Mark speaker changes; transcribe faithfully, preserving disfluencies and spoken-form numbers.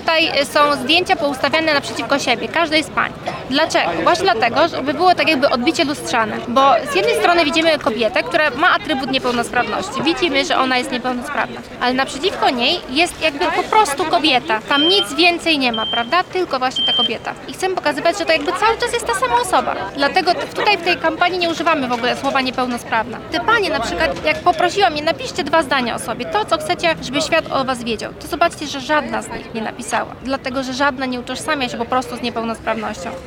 Speaker 1: tutaj są zdjęcia poustawiane naprzeciwko siebie, każdej z pań. Dlaczego? Właśnie dlatego, żeby było tak jakby odbicie lustrzane, bo z jednej strony widzimy kobietę, która ma atrybut niepełnosprawności, widzimy, że ona jest niepełnosprawna, ale naprzeciwko niej jest jakby po prostu kobieta, tam nic więcej nie ma, prawda? Tylko właśnie ta kobieta. I chcemy pokazywać, że to jakby cały czas jest ta sama osoba. Dlatego tutaj w tej kampanii nie używamy w ogóle słowa niepełnosprawna. Te panie na przykład, jak poprosiłam je, napiszcie dwa zdania o sobie, to co chcecie, żeby świat o was wiedział, to zobaczcie, że żadna z nich nie napisała, dlatego że żadna nie utożsamia się po prostu z niepełnosprawnością.